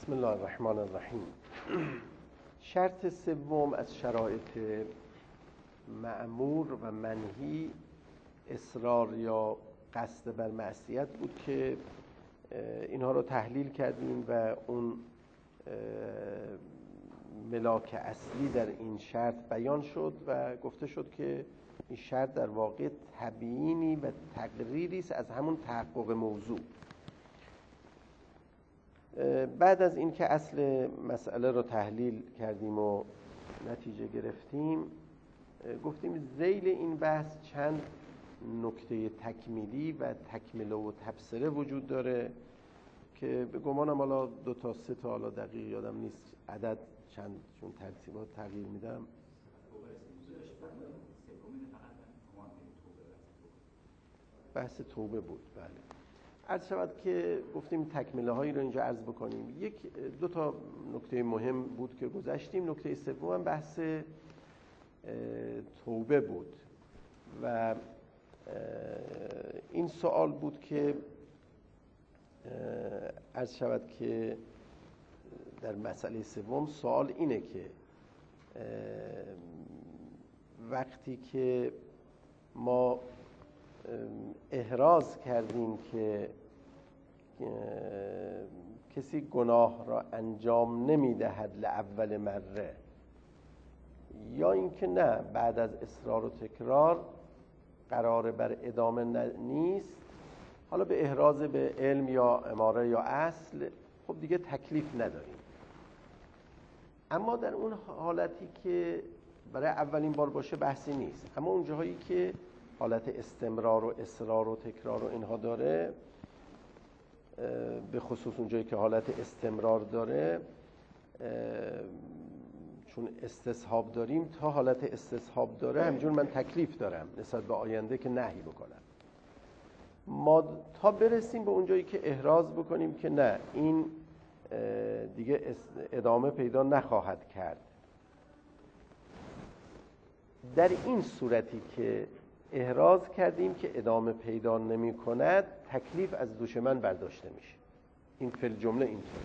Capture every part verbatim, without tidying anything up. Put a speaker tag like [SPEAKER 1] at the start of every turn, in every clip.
[SPEAKER 1] بسم الله الرحمن الرحیم. شرط سوم از شرایط مأمور و منهی اصرار یا قصد بر معصیت بود که اینها رو تحلیل کردیم و اون ملاک اصلی در این شرط بیان شد و گفته شد که این شرط در واقع تبیینی و تقریری است از همون تحقق موضوع. بعد از این که اصل مسئله رو تحلیل کردیم و نتیجه گرفتیم، گفتیم ذیل این بحث چند نکته تکمیلی و تکمله و تبصره وجود داره که به گمانم حالا دو تا سه تا حالا دقیق یادم نیست عدد چند، چون ترتیبات تغییر میدم. بحث توبه بود. بله، عرض شود که گفتیم تکمله هایی رو اینجا عرض بکنیم. یک دو تا نکته مهم بود که گذشتیم. نکته سوم هم بحث توبه بود و این سوال بود که عرض شود که در مسئله سوم سوال اینه که وقتی که ما احراز کردیم که کسی گناه را انجام نمیدهد لاول مره، یا اینکه نه بعد از اصرار و تکرار قرار بر ادامه نیست، حالا به احراز به علم یا اماره یا اصل، خب دیگه تکلیف نداریم. اما در اون حالتی که برای اولین بار باشه بحثی نیست، اما اون جاهایی که حالت استمرار و اصرار و تکرار و اینها داره، به خصوص اونجایی که حالت استمرار داره، چون استصحاب داریم، تا حالت استصحاب داره همینجور من تکلیف دارم نسبت به آینده که نهی بکنم. ما تا برسیم به اونجایی که احراز بکنیم که نه، این دیگه ادامه پیدا نخواهد کرد. در این صورتی که احراز کردیم که ادامه پیدا نمی کند، تکلیف از دوش من برداشته میشه. این فی الجمله اینطور.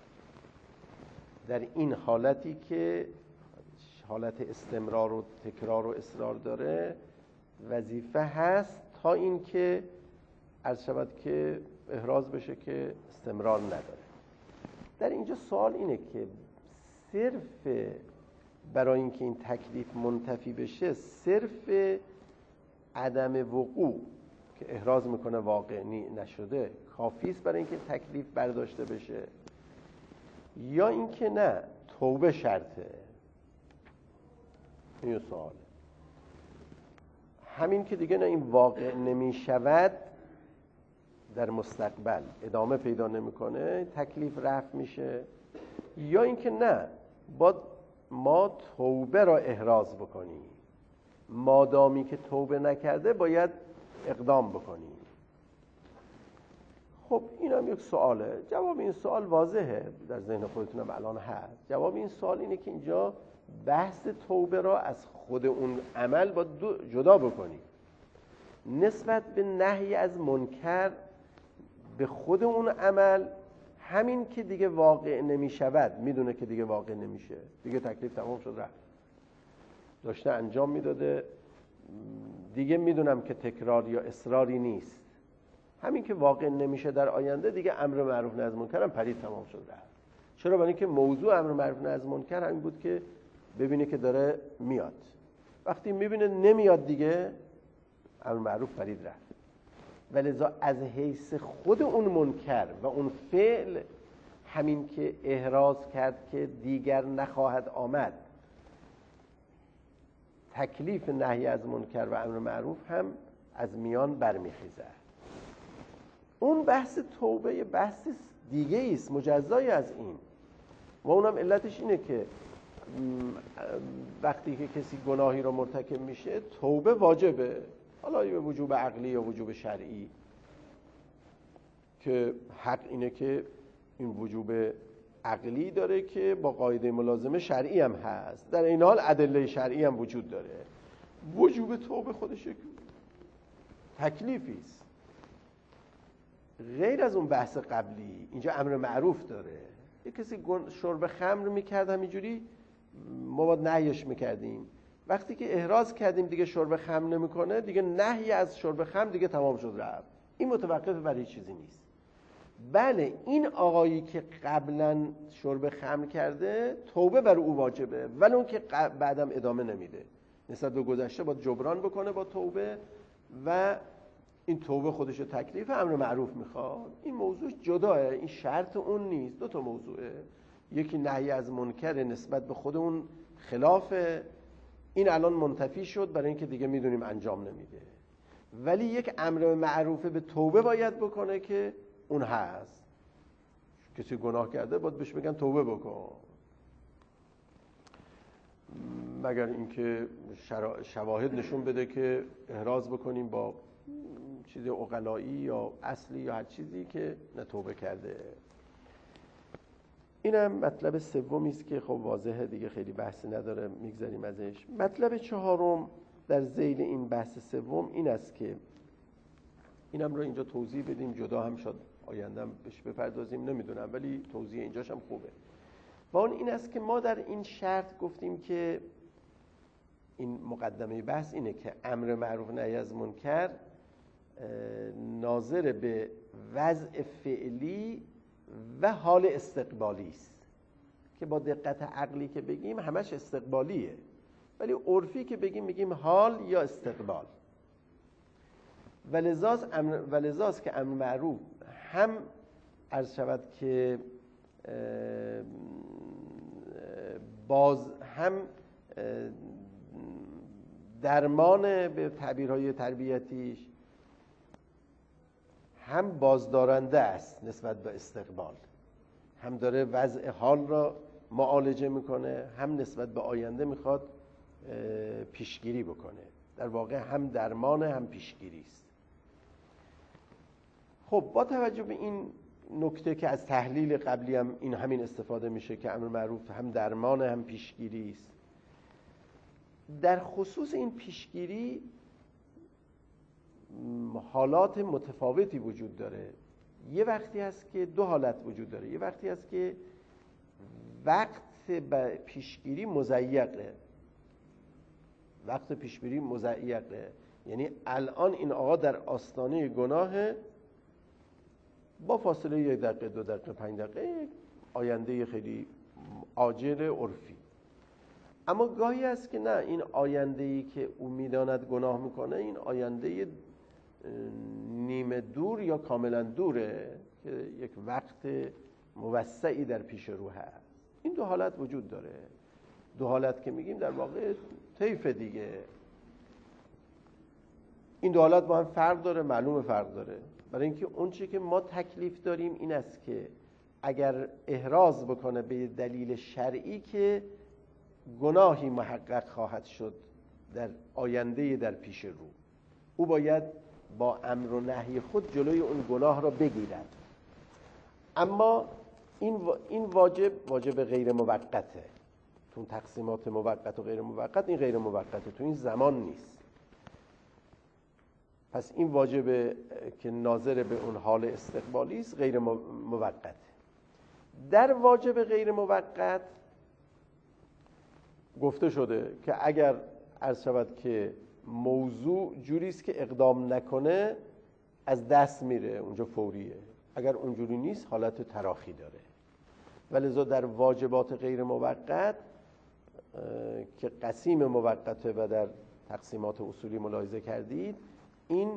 [SPEAKER 1] در این حالتی که حالت استمرار و تکرار و اصرار داره، وظیفه هست تا این که عرض شود که احراز بشه که استمرار نداره. در اینجا سوال اینه که صرف برای اینکه این تکلیف منتفی بشه، صرف عدم وقوع که احراز میکنه واقع نشده کافی است برای اینکه تکلیف برداشته بشه، یا اینکه نه توبه شرطه؟ این سوال. همین که دیگه نه این واقع نمیشود در مستقبل، ادامه پیدا نمیکنه، تکلیف رفع میشه، یا اینکه نه باید ما توبه را احراز بکنیم، مادامی که توبه نکرده باید اقدام بکنیم. خب این هم یک سواله. جواب این سوال واضحه، در ذهن خودتونم الان هست. جواب این سوال اینه که اینجا بحث توبه را از خود اون عمل باید جدا بکنیم. نسبت به نهی از منکر به خود اون عمل، همین که دیگه واقع نمی شود، میدونه که دیگه واقع نمیشه، دیگه تکلیف تمام شد رفت، داشته انجام میداده، دیگه میدونم که تکرار یا اصراری نیست، همین که واقع نمیشه در آینده، دیگه امر معروف نهی از منکر هم پرید، تمام شد رفت. چرا؟ برای اینکه موضوع امر معروف نهی از منکر همین بود که ببینه که داره میاد. وقتی میبینه نمیاد دیگه، امر معروف پرید رفت. ولذا از حیث خود اون منکر و اون فعل، همین که احراز کرد که دیگر نخواهد آمد، تکلیف نهی از منکر و امر معروف هم از میان برمیخیزه. اون بحث توبه یه بحث دیگه است، مجزای از این، و اونم علتش اینه که وقتی که کسی گناهی رو مرتکب میشه، توبه واجبه، حالا به وجوب عقلی یا وجوب شرعی، که حق اینه که این وجوب عقلی داره که با قاعده ملازمه شرعی هم هست، در این حال ادله شرعی هم وجود داره. وجوب توبه خودش تکلیفی است، غیر از اون بحث قبلی. اینجا امر معروف داره، یه کسی شرب خمر میکرد همینجوری، ما باید نهیش میکردیم. وقتی که احراز کردیم دیگه شرب خمر نمیکنه، دیگه نهی از شرب خمر دیگه تمام شد رفت. این متوقف برای چیزی نیست. بله این آقایی که قبلا شرب خمر کرده توبه بر او واجبه، ولی اون که بعدم ادامه نمیده، نسبت به گذشته باید جبران بکنه با توبه و این توبه خودش تکلیف امر معروف میخواد. این موضوع جداه، این شرط اون نیست. دو تا موضوعه، یکی نهی از منکر نسبت به خود اون خلافه، این الان منتفی شد برای اینکه دیگه میدونیم انجام نمیده، ولی یک امر معروف به توبه باید بکنه که اون هست. کسی گناه کرده باید بهش بگن توبه بکن، مگر اینکه شواهد نشون بده که احراز بکنیم با چیز عقلایی یا اصلی یا هر چیزی که نه توبه کرده. اینم مطلب سومی است که خب واضحه دیگه، خیلی بحثی نداره، میگذاریم ازش. مطلب چهارم در ذیل این بحث سوم این است که اینم رو اینجا توضیح بدیم، جدا هم شد آیندهم بهش بپردازیم نمیدونم، ولی توضیح اینجاش هم خوبه. و اون این است که ما در این شرط گفتیم که این مقدمه بحث اینه که امر معروف نهی از منکر ناظر به وضع فعلی و حال استقبالی است، که با دقت عقلی که بگیم همش استقبالیه، ولی عرفی که بگیم میگیم حال یا استقبال. ولذاست امر ولذاست که امر معروف هم عرض شود که باز هم درمان به تعبیرهای تربیتیش، هم بازدارنده است نسبت به استقبال، هم داره وضع حال را معالجه میکنه، هم نسبت به آینده میخواد پیشگیری بکنه. در واقع هم درمان هم پیشگیری است. خب با توجه به این نکته که از تحلیل قبلی هم این همین استفاده میشه که امر معروف هم درمان هم پیشگیری است، در خصوص این پیشگیری حالات متفاوتی وجود داره. یه وقتی هست که دو حالت وجود داره، یه وقتی هست که وقت پیشگیری مضیقه، وقت پیشگیری مضیقه، یعنی الان این آقا در آستانه گناه، با فاصله یک دقیقه دو دقیقه پنج دقیقه آینده خیلی عاجل عرفی. اما گاهی هست که نه، این آینده‌ای که او میداند گناه میکنه این آینده نیمه دور یا کاملا دوره که یک وقت موسعی در پیش رو هست. این دو حالت وجود داره. دو حالت که میگیم در واقع طیف دیگه. این دو حالت با هم فرق داره، معلومه فرق داره، برای اینکه اون چی که ما تکلیف داریم این است که اگر احراز بکنه به دلیل شرعی که گناهی محقق خواهد شد در آینده در پیش رو، او باید با امر و نهی خود جلوی اون گناه را بگیرد. اما این این واجب واجب غیر موقته. تو تقسیمات موقت و غیر موقت این غیر موقته، تو این زمان نیست. پس این واجب که ناظر به اون حال استقبالی است غیر موقته. در واجب غیر موقت گفته شده که اگر عرض شود که موضوع جوری است که اقدام نکنه از دست میره، اونجا فوریه. اگر اونجوری نیست حالت تراخی داره. ولذا در واجبات غیر موقت که قسیم موقته و در تقسیمات اصولی ملاحظه کردید، این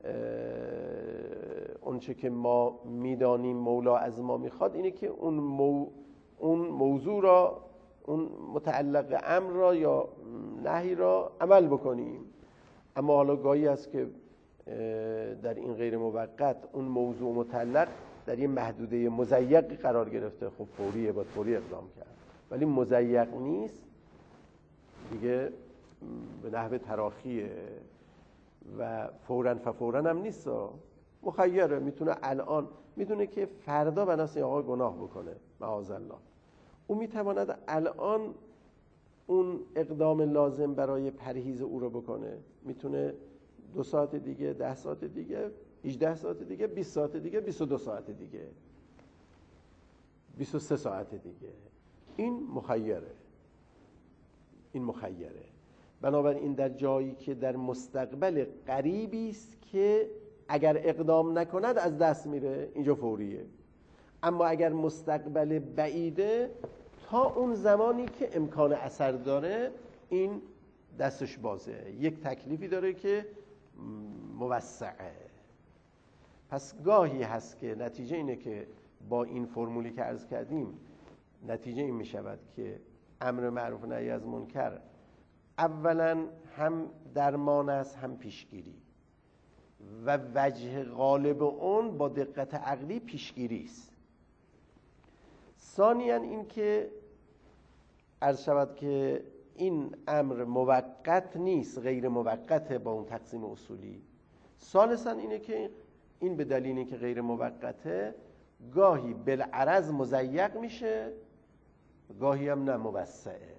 [SPEAKER 1] اونچه که ما میدانیم مولا از ما میخواد اینه که اون مو اون موضوع را، اون متعلق امر را یا نهی را عمل بکنیم. اما حالا گاهی هست که در این غیر موقت اون موضوع متعلق در یه محدوده مضیق قرار گرفته، خب فوریه، باید فوری اقدام کرد. ولی مضیق نیست دیگه، به نحو تراخیه و فوراً ففوراً هم نیست، مخیره. میتونه الان، میدونه که فردا بناس این آقا گناه بکنه معاذالله، او میتواند الان اون اقدام لازم برای پرهیز او رو بکنه. میتونه دو ساعت دیگه، ده ساعت دیگه، هجده ساعت دیگه، بیست ساعت دیگه، بیست و دو ساعت دیگه. بیست و سه ساعت دیگه. این مخیره، این مخیره. بنابراین در جایی که در مستقبل قریبی است که اگر اقدام نکند از دست میره، اینجا فوریه. اما اگر مستقبل بعیده، تا اون زمانی که امکان اثر داره این دستش بازه. یک تکلیفی داره که موسعه. پس گاهی هست که نتیجه اینه که با این فرمولی که عرض کردیم نتیجه این می شود که امر معروف و نهی از منکر اولا هم درمان است هم پیشگیری و وجه غالب اون با دقت عقلی پیشگیری است. ثانیاً این که عرض شود که این امر موقت نیست، غیر موقته با اون تقسیم اصولی. ثالثاً اینه که این به دلیلی که غیر موقته گاهی بالعرض مضیق میشه، گاهی هم نه موسعه.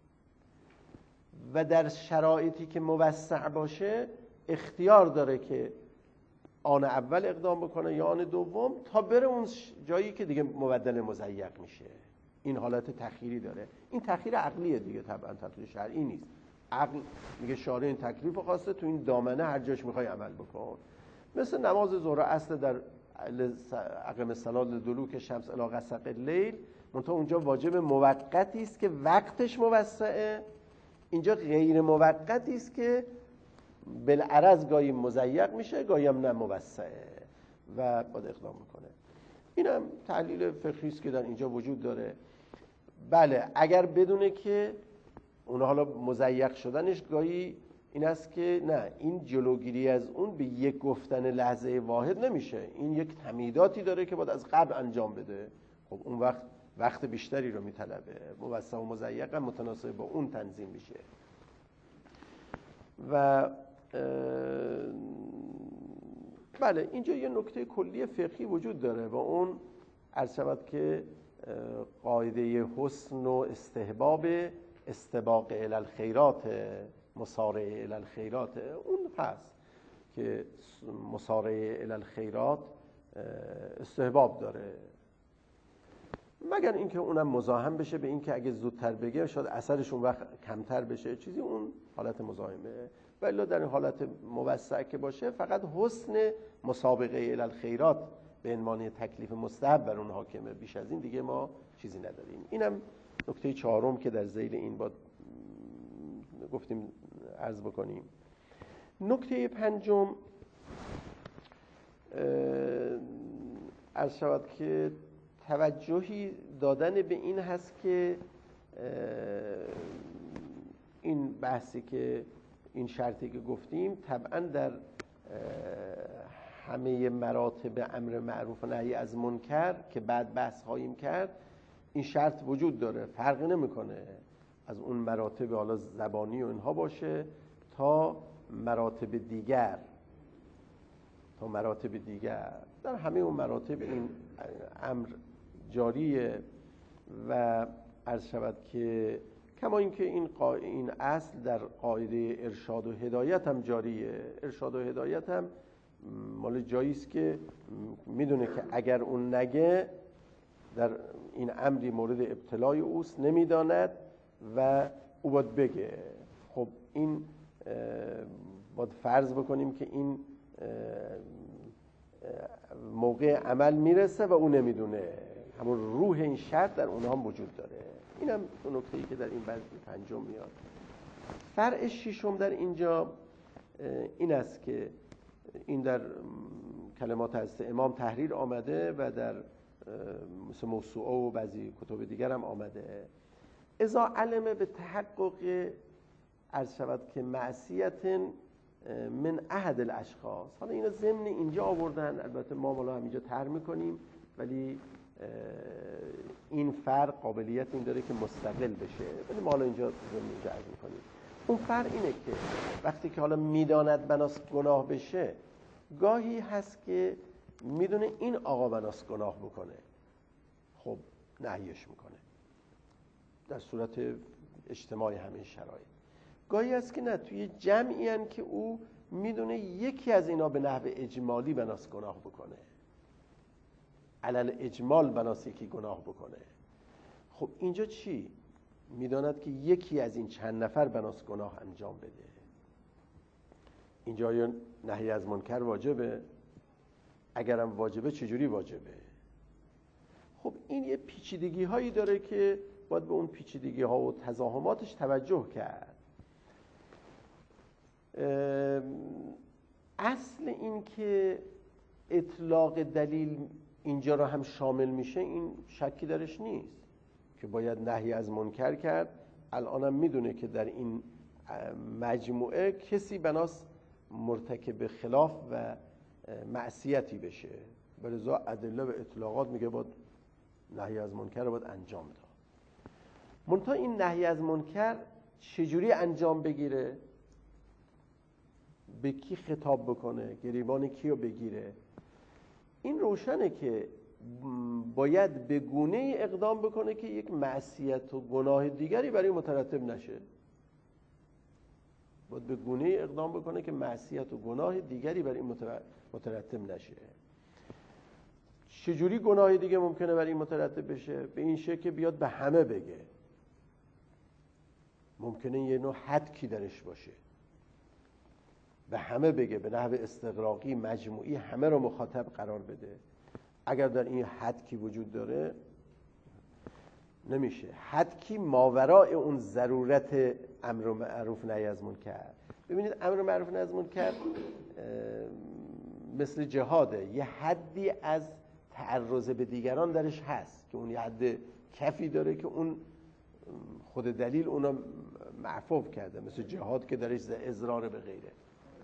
[SPEAKER 1] و در شرایطی که موسع باشه اختیار داره که آن اول اقدام بکنه یا آن دوم تا بره اون جایی که دیگه مبدل مضیق میشه. این حالت تخییری داره. این تخییر عقلیه دیگه، طبعا تخییر شرعی نیست. عقل میگه شارع این تکلیف خواسته، تو این دامنه هر جاش میخوای عمل بکن. مثل نماز ظهر اصل در اقم الصلاة لدلوک شمس الی غسق اللیل، منتها اونجا واجب موقتی است که وقتش موسعه، اینجا غیر موقتی است که بالعرض گاهی مضیق میشه گاهی هم نه موسعه و باید اقدام میکنه. اینم تحلیل فقهی است که در اینجا وجود داره. بله اگر بدونه که اون حالا مضیق شدنش گاهی این است که نه، این جلوگیری از اون به یک گفتن لحظه واحد نمیشه، این یک تمهیداتی داره که باید از قبل انجام بده. خب اون وقت وقت بیشتری رو میطلبه. موسع و مضیق هم متناسب با اون تنظیم میشه. و بله اینجا یه نکته کلی فقهی وجود داره و اون عرض شود که قاعده حسن و استحباب استباق الی الخیرات، مسارع الی الخیرات اون هست که مسارع الی الخیرات استحباب داره، مگر اینکه اونم مزاحم بشه به اینکه اگه زودتر بگه شاید اثرش اون وقت کمتر بشه چیزی، اون حالت مزاحمه. ولی در این حالت موسع که باشه فقط حسن مسابقه الی الخیرات به عنوان تکلیف مستحب بر اون حاکمه، بیش از این دیگه ما چیزی نداریم. اینم نکته چهارم که در ذیل این با گفتیم عرض بکنیم. نکته پنجم عرض شود که توجهی دادن به این هست که این بحثی که این شرطی که گفتیم طبعا در همه مراتب امر معروف و نهی از منکر که بعد بحث خواهیم کرد این شرط وجود داره، فرقی نمیکنه از اون مراتب حالا زبانی و اینها باشه تا مراتب دیگر، تا مراتب دیگر در همه اون مراتب این امر جاریه. و عرض شود که کما اینکه این قا... این اصل در قاعده ارشاد و هدایت هم جاریه. ارشاد و هدایت هم مال جایی است که میدونه که اگر اون نگه در این امری مورد ابتلای اوست نمیداند و او باید بگه. خب این باید فرض بکنیم که این موقع عمل میرسه و او نمیدونه، همون روح این شرط در اونها هم وجود داره. این هم اون نکته‌ای که در این بحث پنجم میاد. فرع ششم در اینجا این است که این در کلمات هست امام تحریر آمده و در مثل موسوعه و بعضی کتب دیگر هم آمده. اذا علم به تحقق عرض شود که معصیت من احد الاشخاص، حالا اینا ضمن اینجا آوردن، البته ما حالا هم اینجا طرح میکنیم ولی این فرق قابلیت این داره که مستقل بشه، ولی ما حالا اینجا ضمن اینجا عرض میکنیم. اون فرق اینه که وقتی که حالا میداند بناس گناه بشه، گاهی هست که میدونه این آقا بناس گناه بکنه، خب نهیش میکنه در صورت اجتماعی همه شرایط. گاهی هست که نه، توی جمعی هن که او میدونه یکی از اینا به نحو اجمالی بناس گناه بکنه، علل اجمال بناسی که گناه بکنه. خب اینجا چی؟ میداند که یکی از این چند نفر بناس گناه انجام بده. اینجا یا نهی از منکر واجبه؟ اگرم واجبه چجوری واجبه؟ خب این یه پیچیدگی هایی داره که باید به اون پیچیدگی ها و تزاحماتش توجه کرد. اصل این که اطلاق دلیل اینجا را هم شامل میشه این شکی درش نیست که باید نهی از منکر کرد. الانم میدونه که در این مجموعه کسی بناس مرتکب خلاف و معصیتی بشه، ولذا ادله و اطلاقات میگه باید نهی از منکر رو باید انجام داد. منتها این نهی از منکر چجوری انجام بگیره؟ به کی خطاب بکنه؟ گریبان کی رو بگیره؟ این روشنه که باید به گونه‌ای اقدام بکنه که یک معصیت و گناه دیگری برای مترتب نشه. باید به گونه‌ای اقدام بکنه که معصیت و گناه دیگری برای مترتب نشه. چجوری گناه دیگه ممکنه برای مترتب بشه؟ به این شکل که بیاد به همه بگه. ممکنه یه نوع حدکی درش باشه، به همه بگه، به نحو استغراقی مجموعی همه رو مخاطب قرار بده. اگر در این حدکی وجود داره نمیشه. حدکی ماورای اون ضرورت امر معروف نهی از منکر. ببینید امر معروف نهی از منکر مثل جهاده، یه حدی از تعرض به دیگران درش هست که اون یه حد کفی داره که اون خود دلیل اونا معفو کرده، مثل جهاد که درش اضرار به غیره.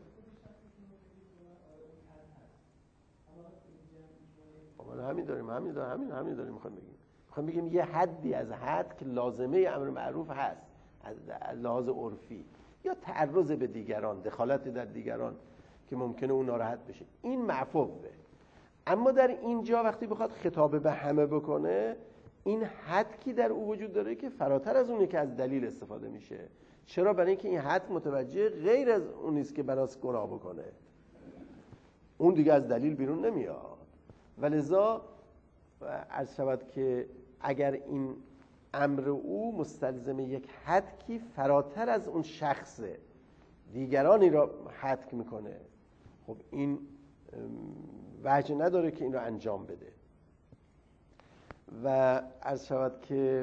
[SPEAKER 1] همین داریم همین داریم همین همین داریم میخوام بگیم میخوام بگیم یه حدی از حد که لازمه امر معروف هست از لحاظ عرفی، یا تعرض به دیگران، دخالت در دیگران که ممکنه اون ناراحت بشه، این معفوه. اما در اینجا وقتی بخواد خطاب به همه بکنه، این حد کی در او وجود داره که فراتر از اونه که از دلیل استفاده میشه. چرا؟ برای اینکه این حد متوجه غیر از اون نیست که بناس گناه بکنه، اون دیگه از دلیل بیرون نمیاد. ولذا عرض شود که اگر این امر او مستلزم یک حدکی فراتر از اون شخص دیگرانی را حدک میکنه، خب این وجه نداره که این رو انجام بده. و عرض شود که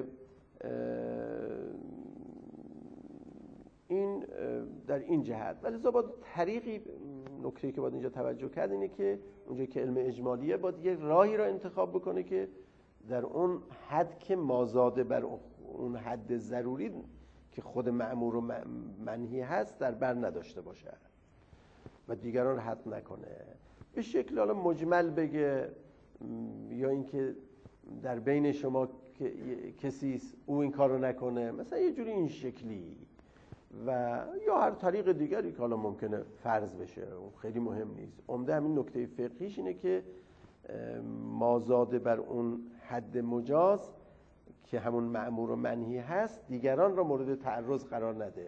[SPEAKER 1] این در این جهت. ولی با طریقی نکته‌ای که باید اینجا توجه کرد اینه که اونجا که علم اجمالیه باید یک راهی را انتخاب بکنه که در اون حد که مازاده بر اون حد ضروری که خود مأمور و منهی هست در بر نداشته باشه و دیگران حد نکنه. به شکل حالا مجمل بگه، یا اینکه در بین شما کسی او این کارو نکنه، مثلا یه جوری این شکلی، و یا هر طریق دیگری که حالا ممکنه فرض بشه، خیلی مهم نیست. عمده همین نکته فقهیش اینه که مازاده بر اون حد مجاز که همون مأمور و منهی هست دیگران را مورد تعرض قرار نده.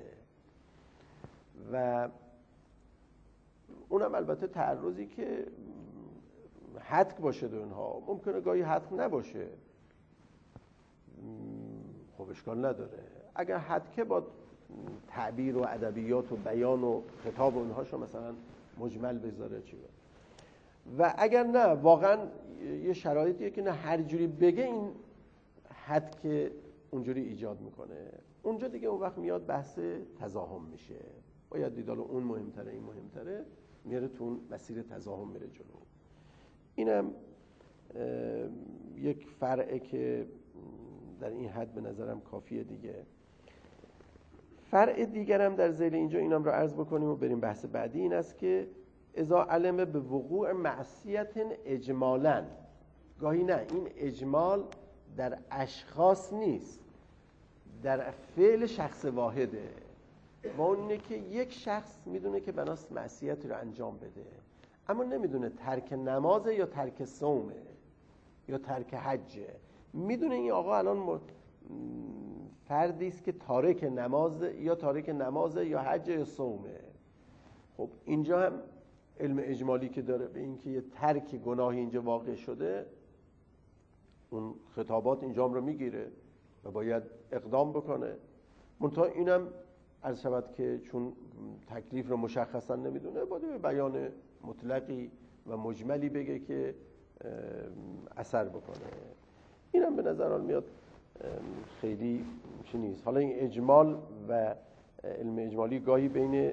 [SPEAKER 1] و اونم البته تعرضی که حدک باشه در اونها، ممکنه گاهی حدک نباشه، خب اشکال نداره. اگر حدکه با تعبیر و ادبیات و بیان و خطاب و اونهاشو مثلا مجمل بذاره چی بود. و اگر نه واقعا یه شرایطیه که نه هر جوری بگه این حد که اونجوری ایجاد میکنه، اونجا دیگه اون وقت میاد بحث تزاحم میشه، باید دیدال اون مهمتره این مهمتره، میاره تو اون مسیر تزاحم میره جلو. اینم یک فرعه که در این حد به نظرم کافیه دیگه. فرع دیگرم در ذیل اینجا اینم رو عرض بکنیم و بریم بحث بعدی. این است که اذا علم به وقوع معصیت اجمالاً، گاهی نه این اجمال در اشخاص نیست، در فعل شخص واحده. و اون اینه که یک شخص میدونه که بناست معصیت رو انجام بده، اما نمیدونه ترک نمازه یا ترک صومه یا ترک حجه. میدونه این آقا الان فردی است که تارک نماز یا تارک نماز یا حج یا صومه. خب اینجا هم علم اجمالی که داره به این که یه ترک گناهی اینجا واقع شده، اون خطابات اینجا هم رو میگیره و باید اقدام بکنه. منتها اینم عرض شود که چون تکلیف رو مشخصا نمیدونه باید بیان مطلقی و مجملی بگه که اثر بکنه. اینم به نظر میاد خیلی چی نیست. حالا این اجمال و علم اجمالی گاهی بین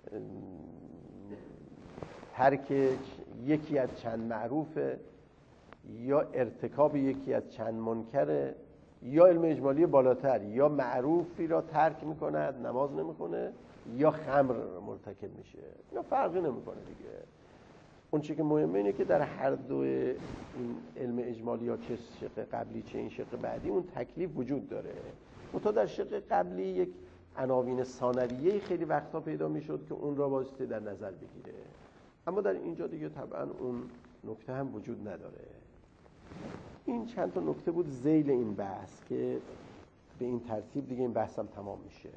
[SPEAKER 1] ترک یکی از چند معروفه یا ارتکاب یکی از چند منکره، یا علم اجمالی بالاتر یا معروفی را ترک میکند نماز نمیخونه یا خمر مرتکب میشه. اینا فرقی نمیکنه دیگه. اون چیزی که مهمه اینه که در هر دو این علم اجمالی ها چه شق قبلی چه این شق بعدی اون تکلیف وجود داره. منتها در شق قبلی یک عناوین ثانویه خیلی وقتا پیدا میشد که اون را بایستی در نظر بگیره، اما در اینجا دیگه طبعا اون نکته هم وجود نداره. این چند تا نکته بود ذیل این بحث که به این ترتیب دیگه این بحثم تمام میشه.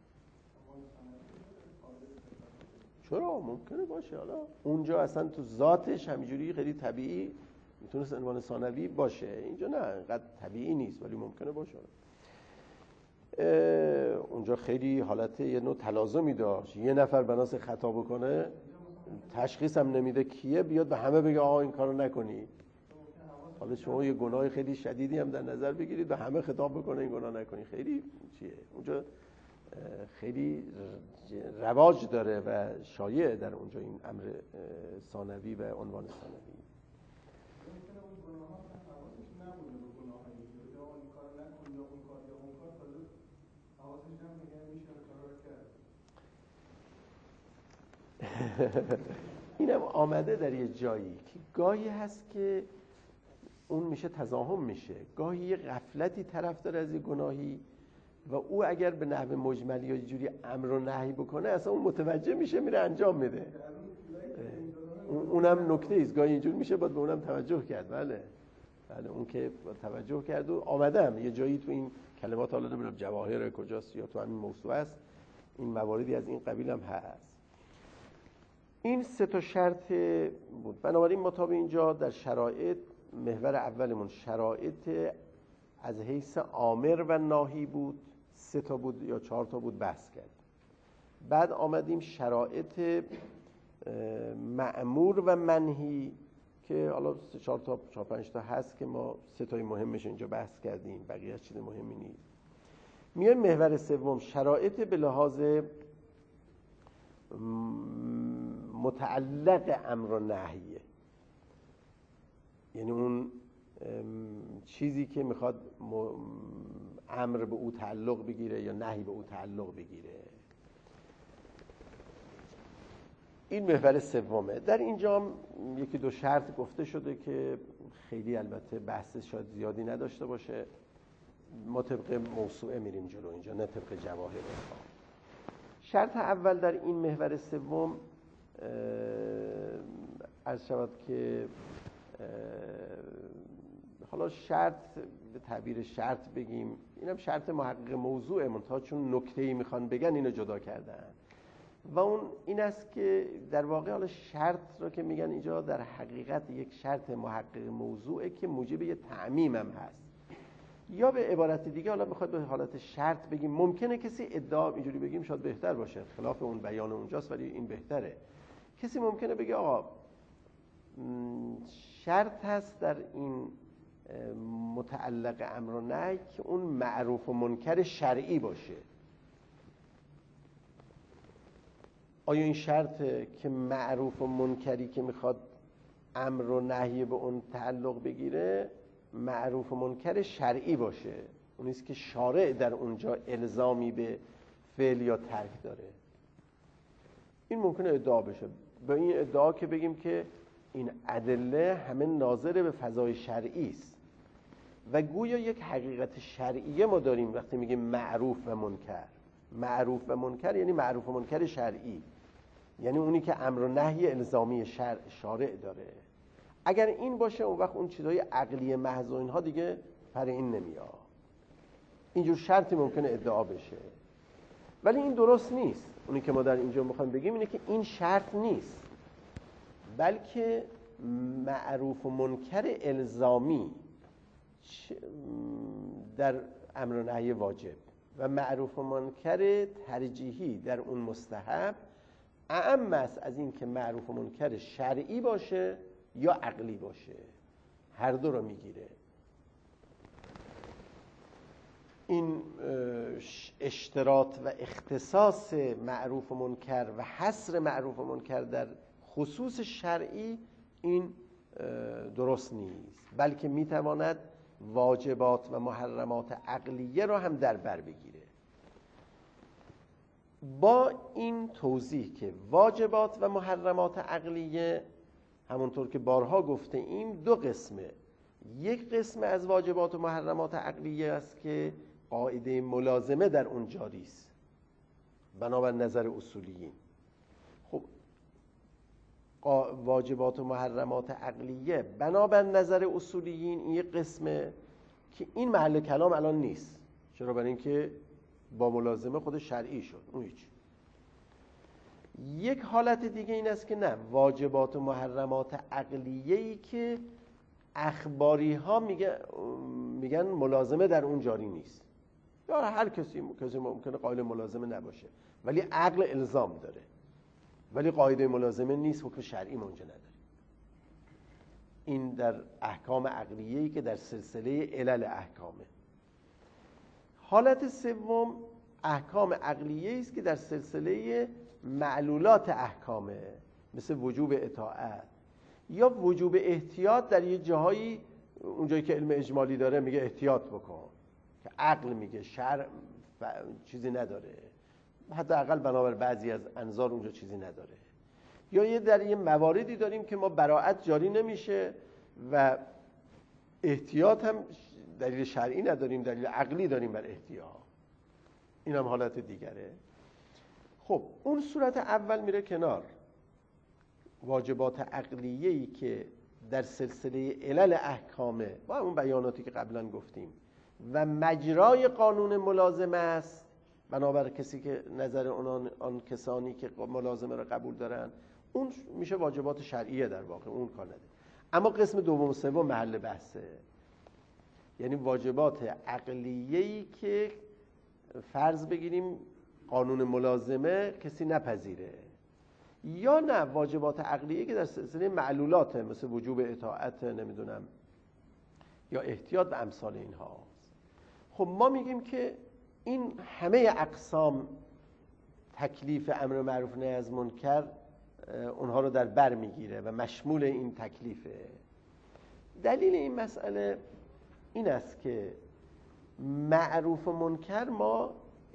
[SPEAKER 1] چرا ممکنه باشه، حالا اونجا اصلا تو ذاتش همینجوری خیلی طبیعی میتونست عنوان ثانوی باشه، اینجا نه انقدر طبیعی نیست ولی ممکنه باشه. اونجا خیلی حالت یه نوع تلازمی داشت، یه نفر بناس خطا بکنه تشخیص هم نمیده کیه، بیاد به همه بگه آقا این کارو نکنی. حالا شما یه گناه خیلی شدیدی هم در نظر بگیرید به همه خطاب بکنه این گناه نکنی، خیلی چیه اونجا خیلی رواج داره و شایع در اونجا این امر ثانوی و عنوان ثانوی. اینم آمده در یه جایی که گاهی هست که اون میشه تزاهم میشه، گاهی یه غفلتی طرف داره از یه گناهی و او اگر به نحو مجملی یا جوری امر و نهی بکنه اصلا اون متوجه میشه میره انجام میده. اونم نکته ایست، گاهی اینجور میشه باید به اونم توجه کرد. بله بله اون که توجه کرد و آمده هم یه جایی تو این کلمات، حالا نمیدونم جواهر کجاست یا تو همین موضوع است، این مواردی از این قبیل هم هست. این سه تا شرط بود. بنابراین ما تا به اینجا در شرایط محور اولمون شرایط از حیث آمر و ناهی بود، سه تا بود یا چهار تا بود بحث کرد. بعد آمدیم شرایط مأمور و منهی که حالا سه چهار تا چهار پنج تا هست که ما سه تای مهمش اینجا بحث کردیم، بقیه چیز مهمی نیست. میایم محور سوم شرایط به لحاظ متعلق امر و نهیه، یعنی اون چیزی که میخواد امر به او تعلق بگیره یا نهی به او تعلق بگیره. این محور سومه. در اینجا هم یکی دو شرط گفته شده که خیلی البته بحث شاید زیادی نداشته باشه، ما طبق موسوعه میریم جلو اینجا نه طبق جواهر. شرط اول در این محور سوم عرض شود که حالا شرط به تعبیر شرط بگیم، اینم شرط محقق موضوعه، منتها چون نکته‌ای میخوان بگن اینو جدا کردن و اون این است که در واقع حالا شرط رو که میگن اینجا در حقیقت یک شرط محقق موضوعه که موجب یه تعمیم هم هست، یا به عبارت دیگه حالا بخواد به حالت شرط بگیم، ممکنه کسی ادعا اینجوری بگیم شاید بهتر باشه، خلاف اون بیان اونجاست ولی این بهتره. کسی ممکنه بگه آقا شرط هست در این متعلق امر و نهی که اون معروف و منکر شرعی باشه. آیا این شرطه که معروف و منکری که میخواد امر و نهی به اون تعلق بگیره معروف و منکر شرعی باشه، اون نیست که شارع در اونجا الزامی به فعل یا ترک داره؟ این ممکنه ادعا بشه. به این ادعا که بگیم که این ادله همه ناظر به فضای شرعی است و گویا یک حقیقت شرعیه ما داریم وقتی میگیم معروف و منکر. معروف و منکر یعنی معروف و منکر شرعی، یعنی اونی که امر و نهی الزامی شرع شارع داره. اگر این باشه اون وقت اون چیزهای عقلی محض و اینها دیگه پر این نمیاد. اینجور شرطی ممکنه ادعا بشه ولی این درست نیست. اونی که ما در اینجا میخوایم بگیم اینه که این شرط نیست، بلکه معروف و منکر الزامی. در امر و نهی واجب و معروف و منکر ترجیحی در اون مستحب اعم است از این که معروف و منکر شرعی باشه یا عقلی باشه، هر دو رو میگیره. این اشتراط و اختصاص معروف و منکر و حصر معروف و منکر در خصوص شرعی این درست نیست، بلکه میتواند واجبات و محرمات عقلیه را هم در بر بگیره. با این توضیح که واجبات و محرمات عقلیه همونطور که بارها گفته ایم دو قسمه. یک قسم از واجبات و محرمات عقلیه است که قاعده ملازمه در اون جاری است بنابر نظر اصولیین. خب واجبات و محرمات عقلیه بنابر نظر اصولیین این یک قسمه که این محل کلام الان نیست. چرا؟ برای اینکه با ملازمه خود شرعی شد. اون هیچ. یک حالت دیگه این است که نه، واجبات و محرمات عقلیه‌ای که اخباری ها میگن میگن ملازمه در اون جاری نیست، یا هر کسی کسی ممکنه قائل ملازمه نباشه ولی عقل الزام داره، ولی قاعده ملازمه نیست، حکم شرعی اونجا نداره. این در احکام عقلیه‌ای که در سلسله علل احکامه. حالت سوم احکام عقلیه‌ای است که در سلسله معلولات احکامه، مثل وجوب اطاعت یا وجوب احتیاط. در یه جاهایی اونجایی که علم اجمالی داره میگه احتیاط بکن، که عقل میگه شرع چیزی نداره، حتی عقل بنابر بعضی از انظار اونجا چیزی نداره. یا یه در یه مواردی داریم که ما براءت جاری نمیشه و احتیاط هم دلیل شرعی نداریم، دلیل عقلی داریم بر احتیاط. این هم حالت دیگره. خب اون صورت اول میره کنار، واجبات عقلیه‌ای که در سلسله علل احکامه با همون بیاناتی که قبلا گفتیم و مجرای قانون ملازمه است، بنابر کسی که نظر اونان آن کسانی که ملازمه را قبول دارن، اون میشه واجبات شرعیه در واقع، اون کار نده. اما قسم دوم و سوم محل بحثه، یعنی واجبات عقلیه‌ای که فرض بگیریم قانون ملازمه کسی نپذیره، یا نه واجبات عقلیه که در سلسله معلولاته، مثل وجوب اطاعت، نمیدونم، یا احتیاط و امثال اینها. خب ما میگیم که این همه اقسام تکلیف امر معروف نهی از منکر اونها رو در بر میگیره و مشمول این تکلیفه. دلیل این مسئله این است که معروف و منکر ما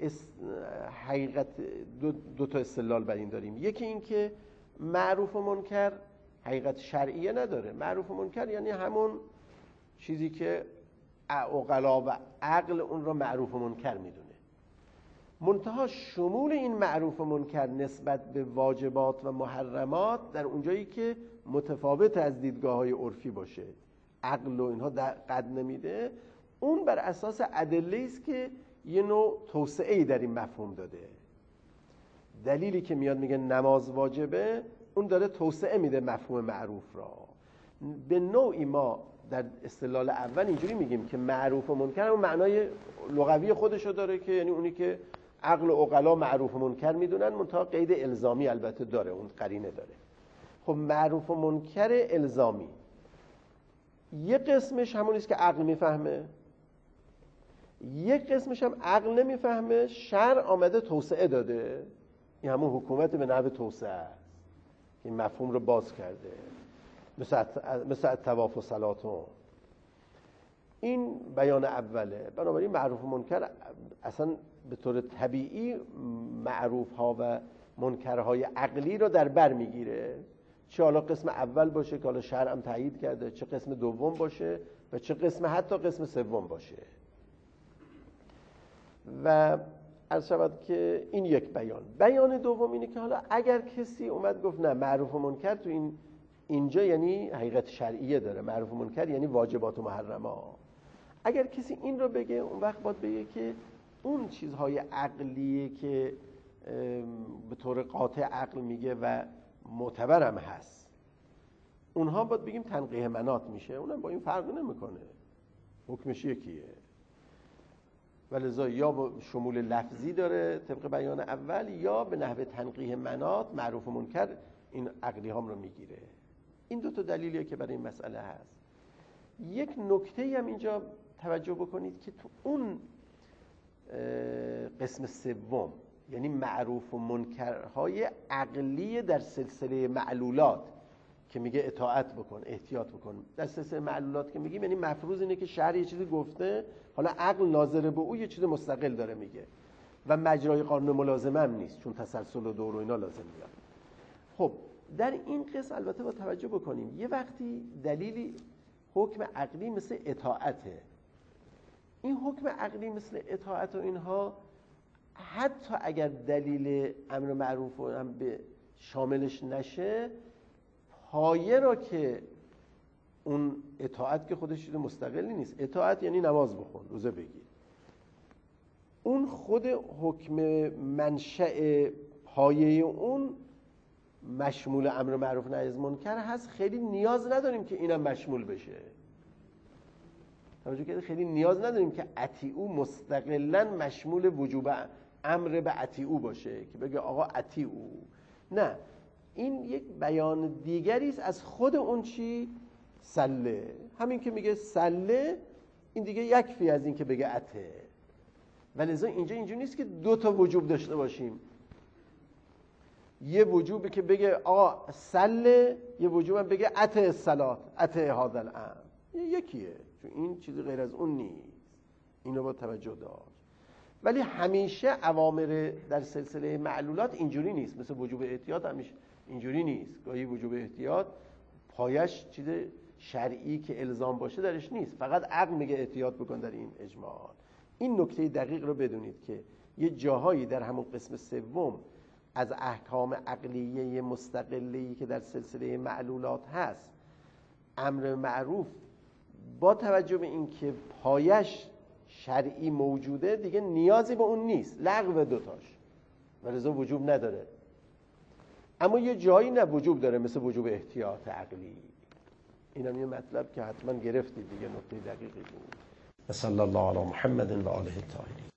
[SPEAKER 1] حقیقت دو, دو تا استدلال بر این داریم. یکی این که معروف و منکر حقیقت شرعیه نداره. معروف و منکر یعنی همون چیزی که عقلا و عقل اون رو معروف و منکر میدونه. منتها شمول این معروف و منکر نسبت به واجبات و محرمات در اونجایی که متفاوت از دیدگاه‌های عرفی باشه، عقل و اینها قد نمیده، اون بر اساس ادله است که یه نوع توسعه‌ای در این مفهوم داده. دلیلی که میاد میگه نماز واجبه، اون داره توسعه میده مفهوم معروف را. به نوعی ما در استدلال اول اینجوری میگیم که معروف و منکر اون معنای لغوی خودشو داره، که یعنی اونی که عقل و عقلا معروف و منکر میدونن، منتها قید الزامی البته داره، اون قرینه داره. خب معروف و منکر الزامی یه قسمش همون است که عقل میفهمه، یک قسمش هم عقل نمیفهمه، شرع آمده توسعه داده. این همون حکومت به نحو توسعه است که این مفهوم رو باز کرده، مثل مثل طواف و صلاتون. این بیان اوله. بنابراین معروف و منکر اصلا به طور طبیعی معروف ها و منکرهای عقلی رو در بر میگیره، چه حالا قسم اول باشه که حالا شرع هم تایید کرده، چه قسم دوم باشه و چه قسم حتی قسم سوم باشه. و عرض شود که این یک بیان. بیان دوم اینه که حالا اگر کسی اومد گفت نه، معروف و منکر تو این اینجا یعنی حقیقت شرعیه داره، معروف و منکر یعنی واجبات و محرمات، اگر کسی این رو بگه، اون وقت باید بگه که اون چیزهای عقلیه که به طور قاطع عقل میگه و معتبرم هست، اونها باید بگیم تنقیح مناط میشه، اونم با این فرق نمیکنه. حکمش یکیه. ولذا یا با شمول لفظی داره طبق بیان اول، یا به نحو تنقیح مناط معروف و منکر این عقلی هم رو میگیره. این دو تا دلیلیه که برای این مسئله هست. یک نکته هم اینجا توجه بکنید که تو اون قسم سوم، یعنی معروف و منکرهای عقلی در سلسله معلولات که میگه اطاعت بکن، احتیاط بکن، در سلسله معلولات که میگیم یعنی مفروض اینه که شرع یه چیزی گفته، حالا عقل ناظر به او یه چیز مستقل داره میگه و مجرای قانون ملازمه هم نیست، چون تسلسل و دور و اینا لازم میاد. خب در این قسم البته با توجه بکنیم یه وقتی دلیلی حکم عقلی مثل اطاعته، این حکم عقلی مثل اطاعت و اینها حتی اگر دلیل امر معروف و هم به شاملش نشه، پایه را که اون اطاعت که خودش چیز مستقلی نیست، اطاعت یعنی نماز بخون، روزه بگیر، اون خود حکم منشأ پایه اون مشمول امر معروف نهی از منکر هست. خیلی نیاز نداریم که اینم مشمول بشه. توجه کنید، خیلی نیاز نداریم که اطیعو مستقلاً مشمول وجوب امر به اطیعو باشه که بگه آقا اطیعو. نه، این یک بیان دیگری است از خود اون چی سله. همین که میگه سله این دیگه یکفی از این که بگه اته. ولذا اینجا اینجوری نیست که دو تا وجوب داشته باشیم، یه وجوبی که بگه آقا سله، یه وجوب هم بگه اته الصلات، اته هذا الامر، یکیه، چون این چیزی غیر از اون نیست. اینو با توجه داشت. ولی همیشه اوامر در سلسله معلولات اینجوری نیست، مثل وجوب احتیاط همیشه اینجوری نیست. گاهی وجوب احتیاط پایش چیز شرعی که الزام باشه درش نیست، فقط عقل میگه احتیاط بکن در این اجمال. این نکته دقیق رو بدونید که یه جاهایی در همون قسم سوم از احکام عقلیه مستقله‌ای که در سلسله معلولات هست، امر معروف با توجه به این که پایش شرعی موجوده دیگه نیازی به اون نیست، لغو دوتاش، ولذا وجوب نداره. اما یه جایی نه وجوب داره، مثل وجوب احتیاط عقلی. اینم یه مطلب که حتما گرفتید دیگه، نکته دقیقی بود. صلی الله علی محمد و آله الطاهرین.